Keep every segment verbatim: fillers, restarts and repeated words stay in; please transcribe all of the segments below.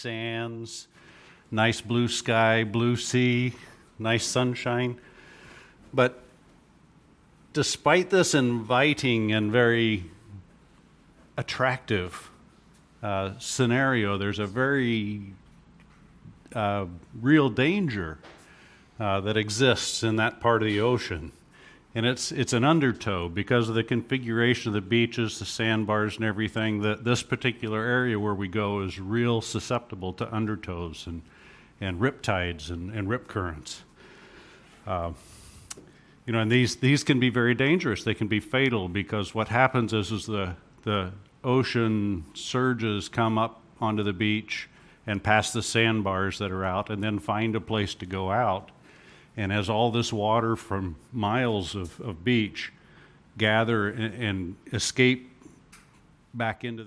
sands, nice blue sky, blue sea, nice sunshine. But despite this inviting and very attractive uh, scenario, there's a very uh, real danger uh, that exists in that part of the ocean. And it's it's an undertow because of the configuration of the beaches, the sandbars and everything. That this particular area where we go is real susceptible to undertows and, and riptides and, and rip currents. Uh, you know, and these, these can be very dangerous. They can be fatal because what happens is, is the, the ocean surges come up onto the beach and past the sandbars that are out and then find a place to go out. And as all this water from miles of, of beach gather and, and escape back into the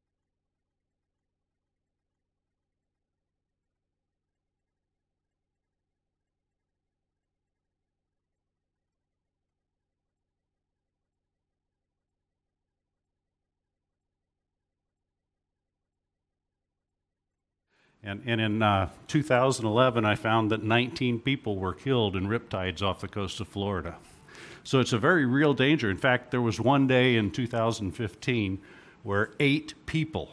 And, and in uh, two thousand eleven, I found that nineteen people were killed in riptides off the coast of Florida. So it's a very real danger. In fact, there was one day in two thousand fifteen where eight people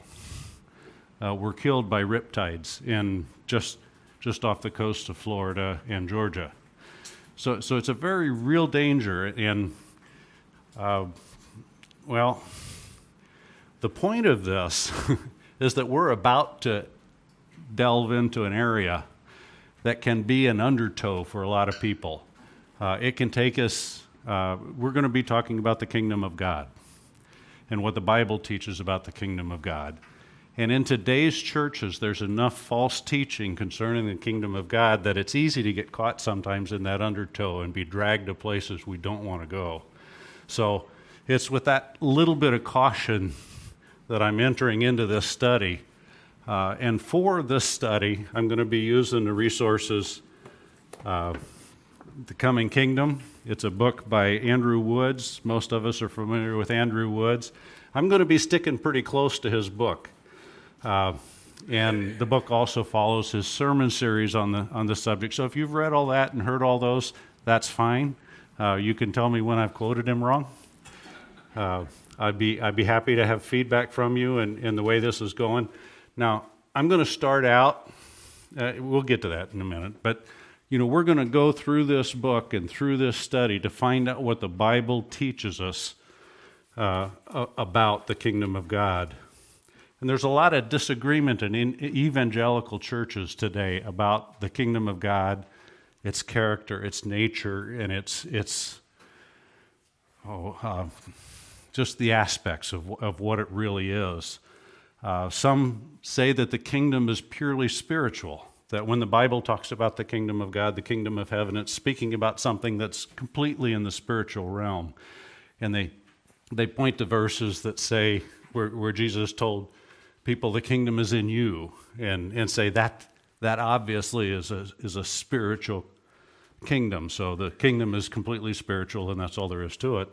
uh, were killed by riptides in just just off the coast of Florida and Georgia. So, so it's a very real danger. And uh, well, the point of this is that we're about to delve into an area that can be an undertow for a lot of people. Uh, it can take us, uh, we're going to be talking about the kingdom of God and what the Bible teaches about the kingdom of God. And in today's churches, there's enough false teaching concerning the kingdom of God that it's easy to get caught sometimes in that undertow and be dragged to places we don't want to go. So it's with that little bit of caution that I'm entering into this study. Uh, and for this study, I'm going to be using the resources, uh, The Coming Kingdom. It's a book by Andrew Woods. Most of us are familiar with Andrew Woods. I'm going to be sticking pretty close to his book. Uh, and the book also follows his sermon series on the on the subject. So if you've read all that and heard all those, that's fine. Uh, you can tell me when I've quoted him wrong. Uh, I'd be I'd be happy to have feedback from you and, and the way this is going. Now, I'm going to start out, uh, we'll get to that in a minute, but, you know, we're going to go through this book and through this study to find out what the Bible teaches us uh, about the kingdom of God. And there's a lot of disagreement in evangelical churches today about the kingdom of God, its character, its nature, and its, its oh, uh, just the aspects of, of what it really is. Uh, some say that the kingdom is purely spiritual, that when the Bible talks about the kingdom of God, the kingdom of heaven, it's speaking about something that's completely in the spiritual realm. And they they point to verses that say, where, where Jesus told people the kingdom is in you, and, and say that that obviously is a, is a spiritual kingdom. So the kingdom is completely spiritual, and that's all there is to it.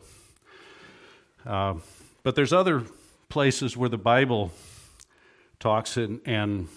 Uh, but there's other places where the Bible talks and, and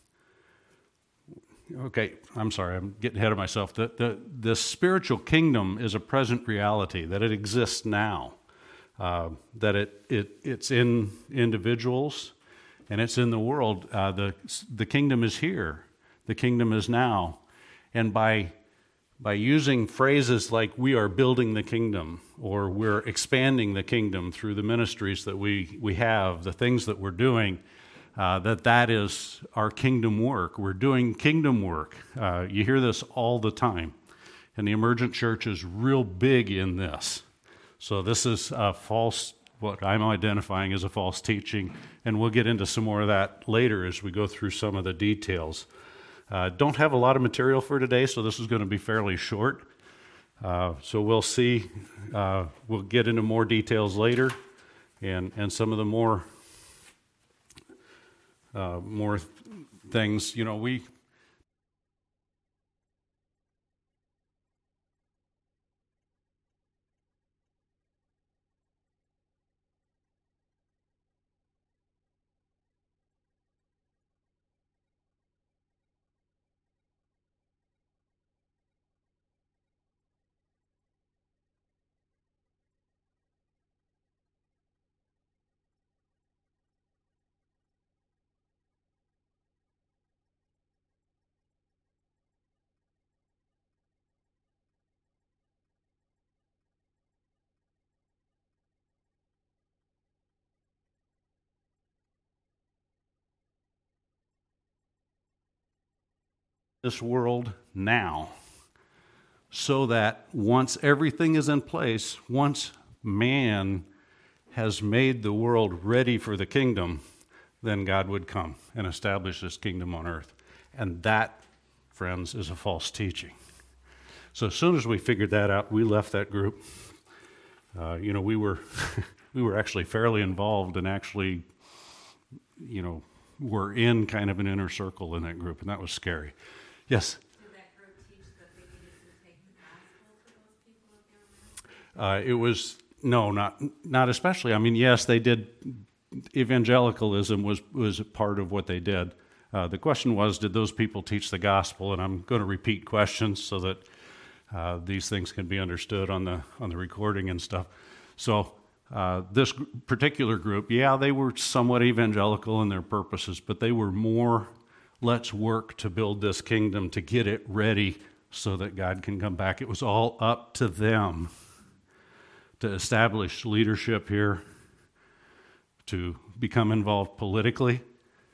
okay, I'm sorry, I'm getting ahead of myself. The, the, the spiritual kingdom is a present reality, that it exists now, uh, that it, it it's in individuals and it's in the world. Uh, the, the kingdom is here. The kingdom is now. And by by using phrases like we are building the kingdom or we're expanding the kingdom through the ministries that we, we have, the things that we're doing, Uh, that that is our kingdom work. We're doing kingdom work. Uh, you hear this all the time. And the emergent church is real big in this. So this is a false, what I'm identifying as a false teaching, and we'll get into some more of that later as we go through some of the details. Uh, don't have a lot of material for today, so this is going to be fairly short. Uh, so we'll see. Uh, we'll get into more details later, and, and some of the more Uh, more th- things, you know, we this world now, so that once everything is in place, once man has made the world ready for the kingdom, then God would come and establish his kingdom on earth. And that, friends, is a false teaching. So as soon as we figured that out, we left that group. Uh, you know, we were we were actually fairly involved and actually, you know, were in kind of an inner circle in that group, and that was scary. Yes? Did that group teach that they needed to take the gospel to those people if they were Uh, it was, no, not not especially. I mean, yes, they did. Evangelicalism was, was a part of what they did. Uh, the question was, did those people teach the gospel? And I'm going to repeat questions so that uh, these things can be understood on the on the recording and stuff. So uh, this gr- particular group, yeah, they were somewhat evangelical in their purposes, but they were more, let's work to build this kingdom, to get it ready so that God can come back. It was all up to them to establish leadership here, to become involved politically,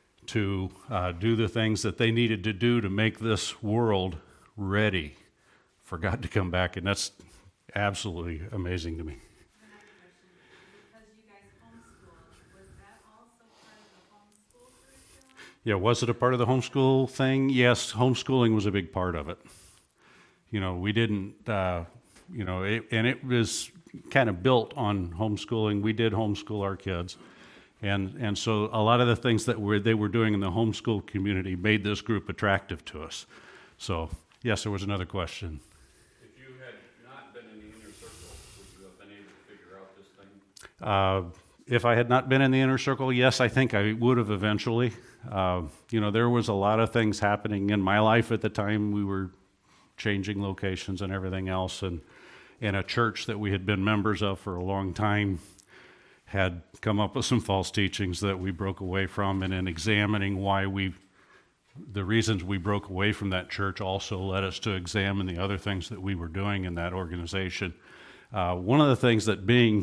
to uh, do the things that they needed to do to make this world ready for God to come back. And that's absolutely amazing to me. Another question. Because you guys homeschooled, was that also part of the homeschool curriculum? Yeah, was it a part of the homeschool thing? Yes, homeschooling was a big part of it. You know, we didn't, uh, you know, it, and it was kind of built on homeschooling. We did homeschool our kids. And and so a lot of the things that were, they were doing in the homeschool community made this group attractive to us. So, yes, there was another question. If you had not been in the inner circle, would you have been able to figure out this thing? Uh, if I had not been in the inner circle, yes, I think I would have eventually. Uh, you know, there was a lot of things happening in my life at the time. We were changing locations and everything else, and in a church that we had been members of for a long time had come up with some false teachings that we broke away from, and in examining why we, the reasons we broke away from that church also led us to examine the other things that we were doing in that organization. Uh, one of the things that being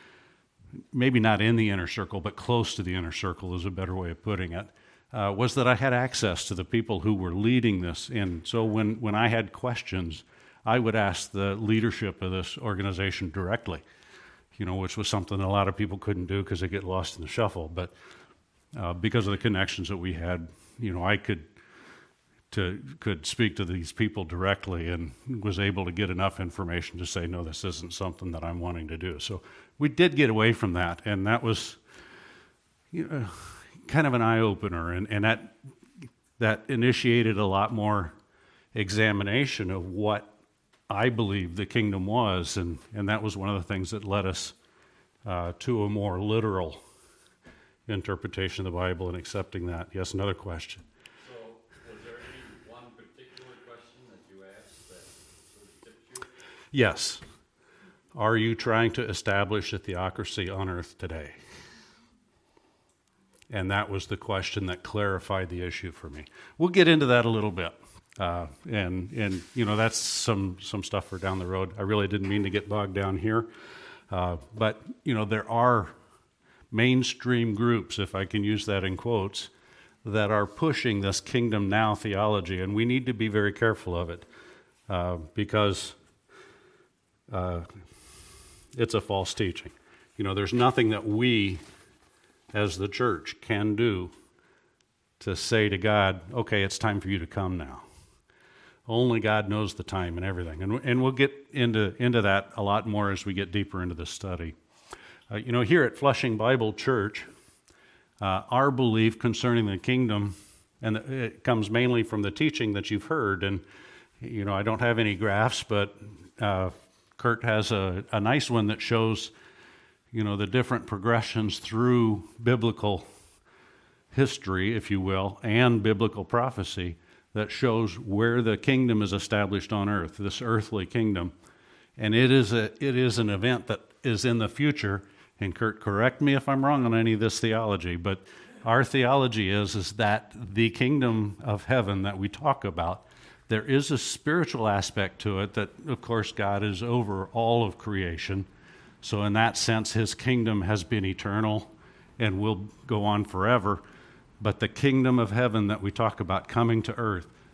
maybe not in the inner circle, but close to the inner circle is a better way of putting it, uh, was that I had access to the people who were leading this. And so when, when I had questions, I would ask the leadership of this organization directly, you know, which was something a lot of people couldn't do because they get lost in the shuffle. But uh, because of the connections that we had, you know, I could to could speak to these people directly and was able to get enough information to say, no, this isn't something that I'm wanting to do. So we did get away from that, and that was, you know, kind of an eye-opener, and, and that that initiated a lot more examination of what I believed the kingdom was, and, and that was one of the things that led us uh, to a more literal interpretation of the Bible and accepting that. Yes, another question. So, was there any one particular question that you asked that sort of tipped you? Yes. Are you trying to establish a theocracy on earth today? And that was the question that clarified the issue for me. We'll get into that a little bit. Uh, and, and you know, that's some, some stuff for down the road. I really didn't mean to get bogged down here. Uh, but, you know, there are mainstream groups, if I can use that in quotes, that are pushing this kingdom now theology, and we need to be very careful of it uh, because uh, it's a false teaching. You know, there's nothing that we as the church can do to say to God, okay, it's time for you to come now. Only God knows the time and everything. And, and we'll get into, into that a lot more as we get deeper into the study. Uh, you know, here at Flushing Bible Church, uh, our belief concerning the kingdom, and it comes mainly from the teaching that you've heard. And, you know, I don't have any graphs, but uh, Kurt has a, a nice one that shows, you know, the different progressions through biblical history, if you will, and biblical prophecy that shows where the kingdom is established on earth, this earthly kingdom. And it is a it is an event that is in the future. And Kurt, correct me if I'm wrong on any of this theology, but our theology is, is that the kingdom of heaven that we talk about, there is a spiritual aspect to it that, of course, God is over all of creation. So in that sense, his kingdom has been eternal and will go on forever. But the kingdom of heaven that we talk about coming to earth,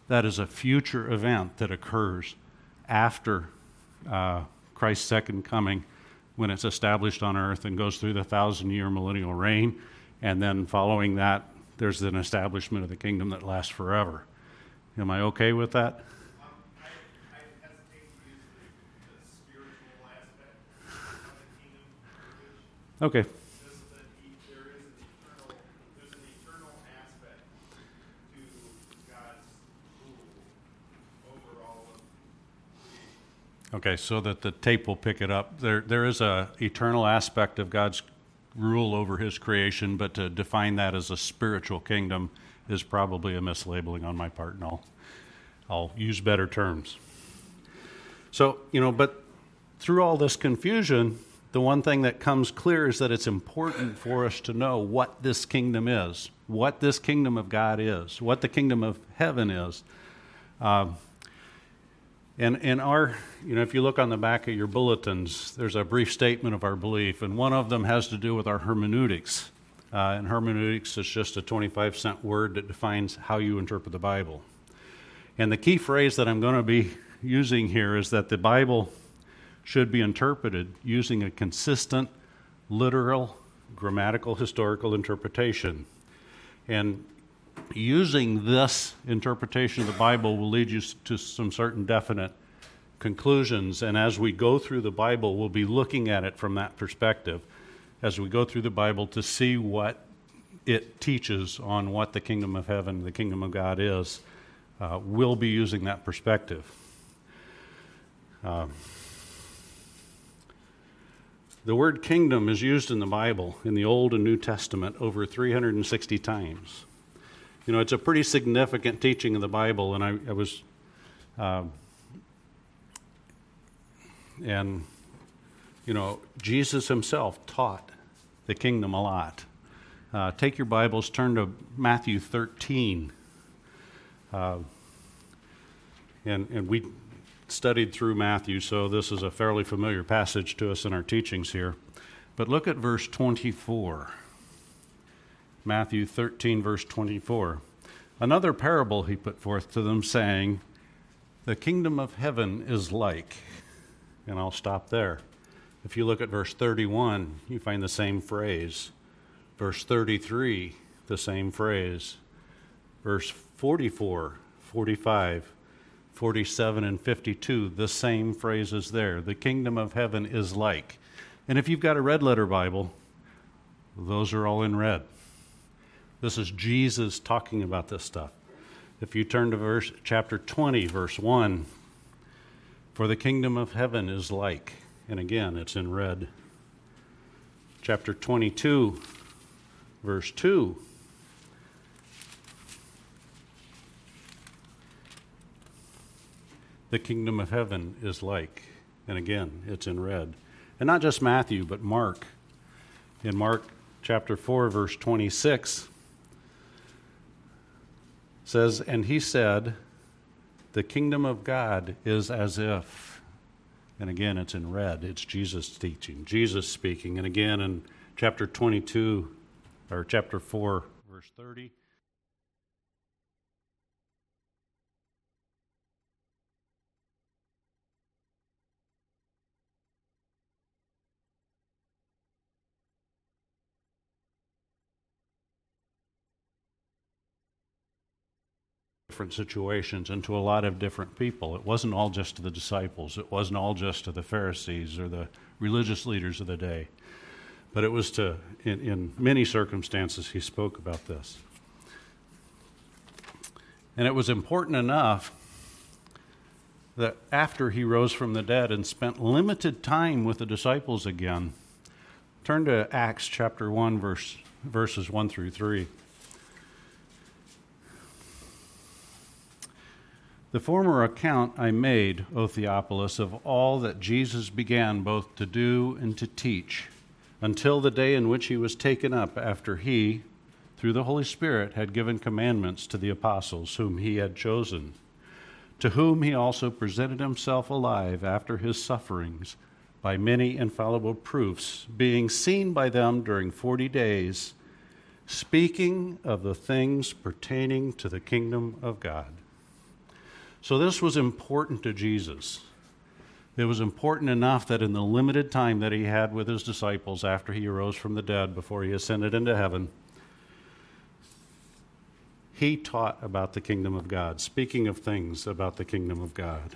That is a future event that occurs after uh, Christ's second coming, when it's established on earth and goes through the thousand-year millennial reign, and then following that, there's an establishment of the kingdom that lasts forever. Am I okay with that? Um, I, I hesitate to use the, the spiritual aspect of the kingdom language. Okay. Just that he, there is an eternal, there's an eternal aspect to God's rule over all of creation. Okay, so that the tape will pick it up. There, there is a eternal aspect of God's rule over his creation, but to define that as a spiritual kingdom is probably a mislabeling on my part, and I'll, I'll use better terms. So, you know, but through all this confusion, the one thing that comes clear is that it's important for us to know what this kingdom is, what this kingdom of God is, what the kingdom of heaven is. Um, And in our, you know, if you look on the back of your bulletins, there's a brief statement of our belief, and one of them has to do with our hermeneutics. Uh, and hermeneutics is just a twenty-five cent word that defines how you interpret the Bible. And the key phrase that I'm going to be using here is that the Bible should be interpreted using a consistent, literal, grammatical, historical interpretation. And using this interpretation of the Bible will lead you to some certain definite conclusions, and as we go through the Bible, we'll be looking at it from that perspective as we go through the Bible to see what it teaches on what the kingdom of heaven, the kingdom of God is. Uh, we'll be using that perspective. Um, the word kingdom is used in the Bible, in the Old and New Testament, over three hundred sixty times. You know, it's a pretty significant teaching of the Bible, and I, I was, uh, and, you know, Jesus himself taught the kingdom a lot. Uh, take your Bibles, turn to Matthew thirteen. Uh, and, and we studied through Matthew, so this is a fairly familiar passage to us in our teachings here. But look at verse twenty-four. Matthew thirteen, verse twenty-four. Another parable he put forth to them, saying, the kingdom of heaven is like, and I'll stop there. If you look at verse thirty-one, you find the same phrase. Verse thirty-three, the same phrase. Verse forty-four, forty-five, forty-seven, and fifty-two, the same phrase is there. The kingdom of heaven is like. And if you've got a red letter Bible, those are all in red. This is Jesus talking about this stuff. If you turn to verse chapter twenty, verse one, for the kingdom of heaven is like, and again, it's in red. Chapter twenty-two, verse two, the kingdom of heaven is like, and again, it's in red. And not just Matthew, but Mark. In Mark chapter four, verse twenty-six, says, and he said, the kingdom of God is as if, and again, it's in red, it's Jesus teaching, Jesus speaking. And again, in chapter twenty-two, or chapter four, verse thirty, different situations and to a lot of different people. It wasn't all just to the disciples. It wasn't all just to the Pharisees or the religious leaders of the day. But it was to, in, in many circumstances, he spoke about this. And it was important enough that after he rose from the dead and spent limited time with the disciples again, turn to Acts chapter one, verse, verses one through three. The former account I made, O Theophilus, of all that Jesus began both to do and to teach, until the day in which he was taken up, after he, through the Holy Spirit, had given commandments to the apostles whom he had chosen, to whom he also presented himself alive after his sufferings by many infallible proofs, being seen by them during forty days, speaking of the things pertaining to the kingdom of God. So this was important to Jesus. It was important enough that in the limited time that he had with his disciples after he arose from the dead, before he ascended into heaven, he taught about the kingdom of God, speaking of things about the kingdom of God.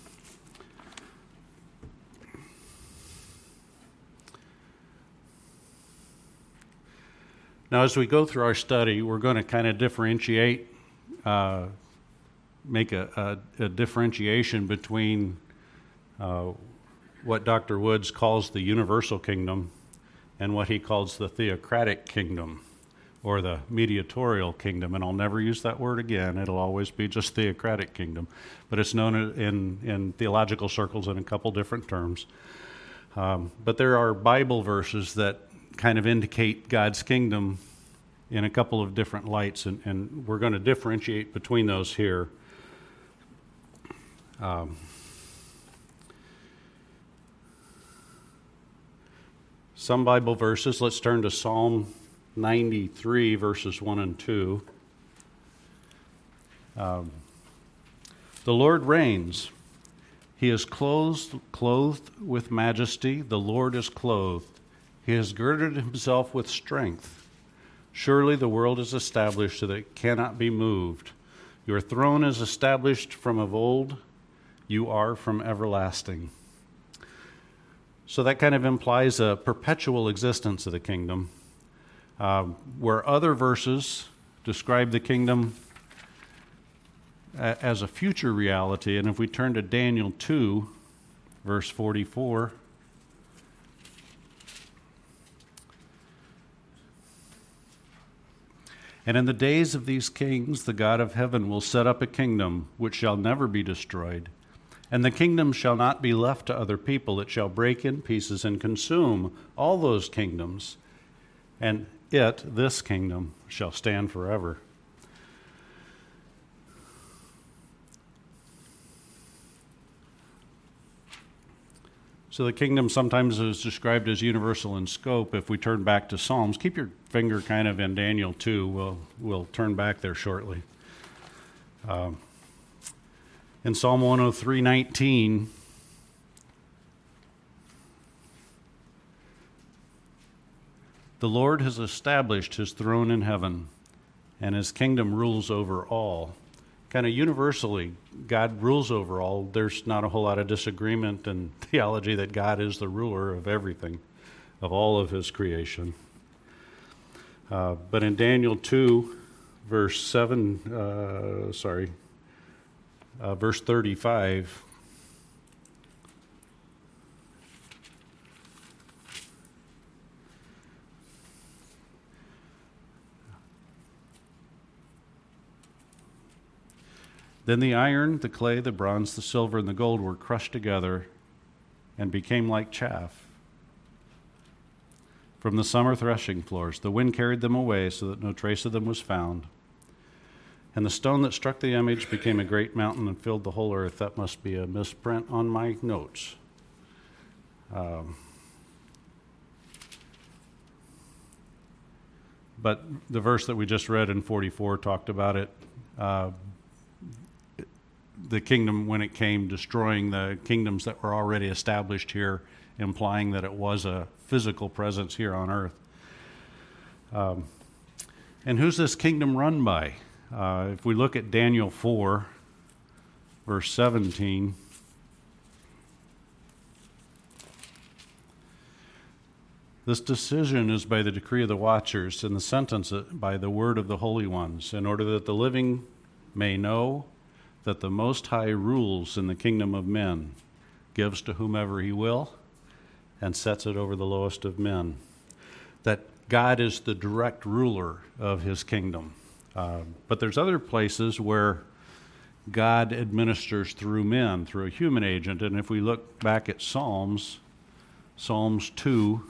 Now, as we go through our study, we're going to kind of differentiate, uh, make a, a, a differentiation between uh, what Doctor Woods calls the universal kingdom and what he calls the theocratic kingdom, or the mediatorial kingdom. And I'll never use that word again. It'll always be just theocratic kingdom. But it's known in, in theological circles in a couple different terms. Um, but there are Bible verses that kind of indicate God's kingdom in a couple of different lights, and, and we're going to differentiate between those here. Um, some Bible verses, let's turn to Psalm ninety-three, verses one and two. Um, the Lord reigns. He is clothed, clothed with majesty. The Lord is clothed. He has girded himself with strength. Surely the world is established so that it cannot be moved. Your throne is established from of old. You are from everlasting. So that kind of implies a perpetual existence of the kingdom, uh, where other verses describe the kingdom a- as a future reality. And if we turn to Daniel two, verse forty-four, and in the days of these kings, the God of heaven will set up a kingdom which shall never be destroyed. And the kingdom shall not be left to other people. It shall break in pieces and consume all those kingdoms. And it, this kingdom, shall stand forever. So the kingdom sometimes is described as universal in scope. If we turn back to Psalms, keep your finger kind of in Daniel two. We'll, we'll turn back there shortly. Um, in Psalm one oh three nineteen, the Lord has established his throne in heaven, and his kingdom rules over all. Kind of universally, God rules over all. There's not a whole lot of disagreement in theology that God is the ruler of everything, of all of his creation. Uh, but in Daniel two, verse seven, uh, sorry, uh, verse thirty-five, then the iron, the clay, the bronze, the silver, and the gold were crushed together and became like chaff from the summer threshing floors. The wind carried them away so that no trace of them was found. And the stone that struck the image became a great mountain and filled the whole earth. That must be a misprint on my notes. Um, but the verse that we just read in forty-four talked about it. Uh, the kingdom, when it came, destroying the kingdoms that were already established here, implying that it was a physical presence here on earth. Um, and who's this kingdom run by? Uh, if we look at Daniel four, verse seventeen, this decision is by the decree of the watchers, and the sentence by the word of the holy ones, in order that the living may know that the Most High rules in the kingdom of men, gives to whomever he will, and sets it over the lowest of men. That God is the direct ruler of his kingdom. Uh, but there's other places where God administers through men, through a human agent. And if we look back at Psalms, Psalms two,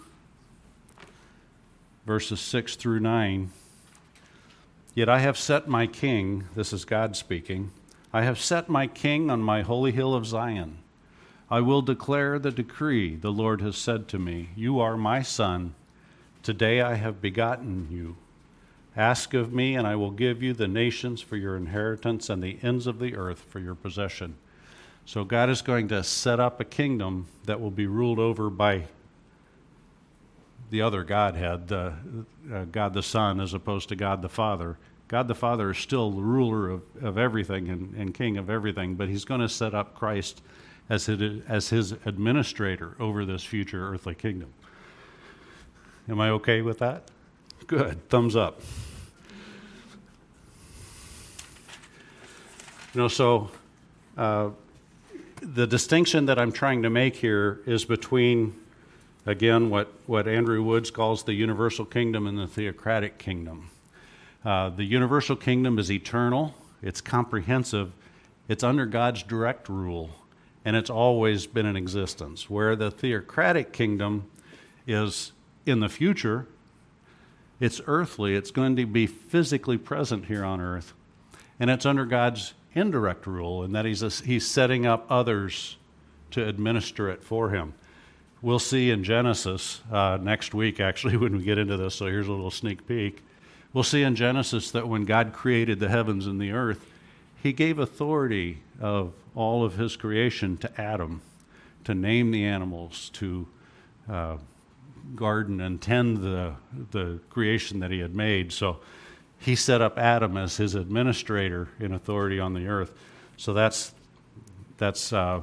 verses six through nine, yet I have set my king, this is God speaking, I have set my king on my holy hill of Zion. I will declare the decree the Lord has said to me, you are my son. Today I have begotten you. Ask of me, and I will give you the nations for your inheritance and the ends of the earth for your possession. So God is going to set up a kingdom that will be ruled over by the other Godhead, the, uh, God the Son, as opposed to God the Father. God the Father is still the ruler of, of everything and, and king of everything, but he's going to set up Christ as, it, as his administrator over this future earthly kingdom. Am I okay with that? Good. Thumbs up. You know, so uh, the distinction that I'm trying to make here is between, again, what, what Andrew Woods calls the universal kingdom and the theocratic kingdom. Uh, the universal kingdom is eternal, it's comprehensive, it's under God's direct rule, and it's always been in existence. Where the theocratic kingdom is in the future, it's earthly, it's going to be physically present here on earth, and it's under God's indirect rule, and that he's, a, he's setting up others to administer it for him. We'll see in Genesis uh, next week, actually, when we get into this, so here's a little sneak peek. We'll see in Genesis that when God created the heavens and the earth, he gave authority of all of his creation to Adam, to name the animals, to uh, garden and tend the, the creation that he had made. So he set up Adam as his administrator in authority on the earth. So that's, that's uh,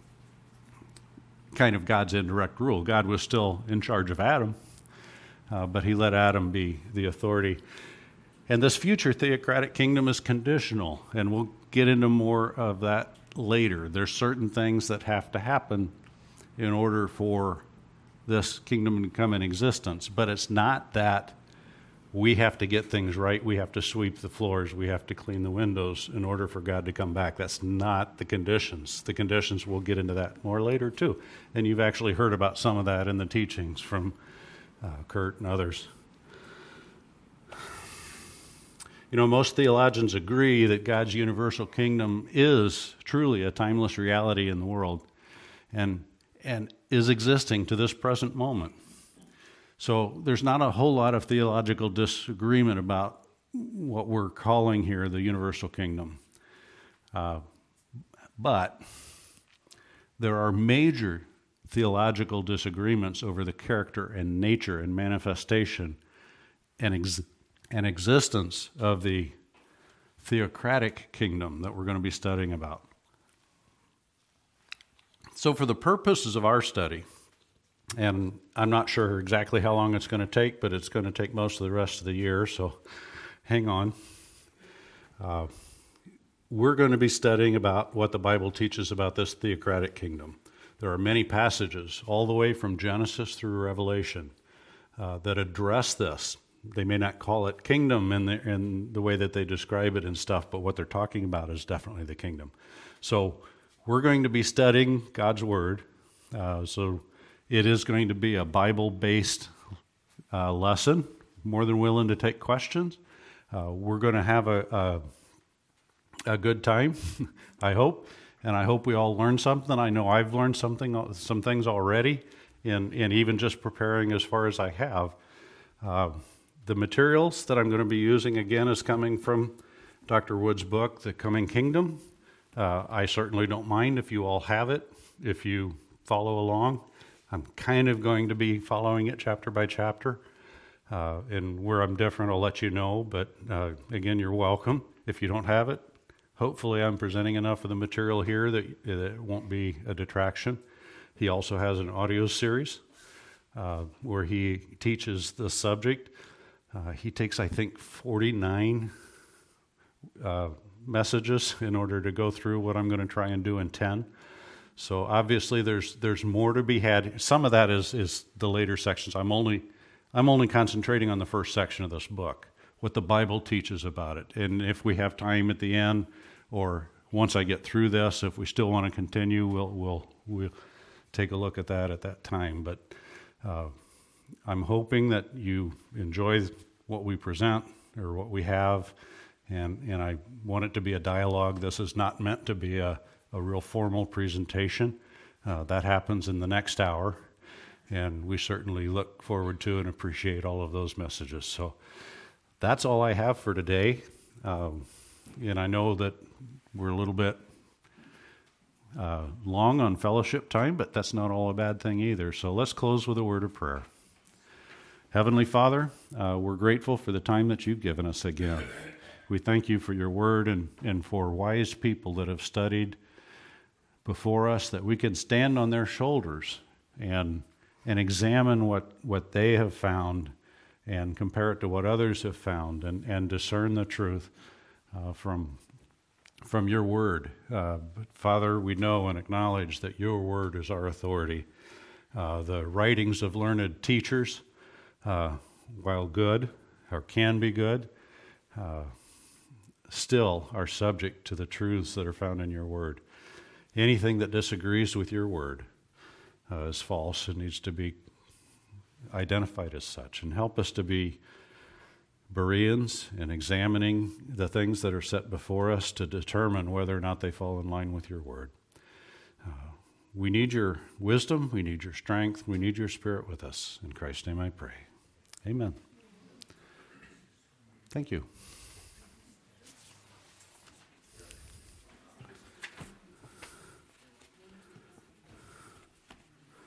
kind of God's indirect rule. God was still in charge of Adam, Uh, but he let Adam be the authority. And this future theocratic kingdom is conditional, and we'll get into more of that later. There's certain things that have to happen in order for this kingdom to come in existence. But it's not that we have to get things right, we have to sweep the floors, we have to clean the windows in order for God to come back. That's not the conditions. The conditions, we'll get into that more later too. And you've actually heard about some of that in the teachings from Uh, Kurt and others. You know, most theologians agree that God's universal kingdom is truly a timeless reality in the world and, and is existing to this present moment. So there's not a whole lot of theological disagreement about what we're calling here the universal kingdom. Uh, but there are major theological disagreements over the character and nature and manifestation and, ex- and existence of the theocratic kingdom that we're going to be studying about. So for the purposes of our study, and I'm not sure exactly how long it's going to take, but it's going to take most of the rest of the year, so hang on. Uh, we're going to be studying about what the Bible teaches about this theocratic kingdom. There are many passages, all the way from Genesis through Revelation, uh, that address this. They may not call it kingdom in the, in the way that they describe it and stuff, but what they're talking about is definitely the kingdom. So we're going to be studying God's Word. Uh, so it is going to be a Bible-based uh, lesson. More than willing to take questions. Uh, we're going to have a, a, a good time, I hope. And I hope we all learn something. I know I've learned something, some things already, in, in even just preparing as far as I have. Uh, the materials that I'm going to be using, again, is coming from Doctor Wood's book, The Coming Kingdom. Uh, I certainly don't mind if you all have it, if you follow along. I'm kind of going to be following it chapter by chapter. Uh, and where I'm different, I'll let you know. But uh, again, you're welcome. If you don't have it, hopefully I'm presenting enough of the material here that, that it won't be a detraction. He also has an audio series uh, where he teaches the subject. Uh, he takes, I think, forty-nine uh, messages in order to go through what I'm going to try and do in ten. So obviously there's there's more to be had. Some of that is is the later sections. I'm only I'm only concentrating on the first section of this book, what the Bible teaches about it. And if we have time at the end, or once I get through this, if we still want to continue, we'll we'll we'll take a look at that at that time. But uh, I'm hoping that you enjoy what we present or what we have, and and I want it to be a dialogue. This is not meant to be a, a real formal presentation. Uh, that happens in the next hour, and we certainly look forward to and appreciate all of those messages. So that's all I have for today. Um, and I know that we're a little bit uh, long on fellowship time, but that's not all a bad thing either. So let's close with a word of prayer. Heavenly Father, uh, we're grateful for the time that you've given us again. We thank you for your word and, and for wise people that have studied before us, that we can stand on their shoulders and and examine what, what they have found and compare it to what others have found and, and discern the truth uh, from, from your word. Uh, but Father, we know and acknowledge that your word is our authority. Uh, the writings of learned teachers, uh, while good or can be good, uh, still are subject to the truths that are found in your word. Anything that disagrees with your word uh, is false and needs to be identified as such. And help us to be Bereans in examining the things that are set before us to determine whether or not they fall in line with your word. Uh, we need your wisdom, we need your strength, we need your spirit with us. In Christ's name I pray. Amen. Thank you.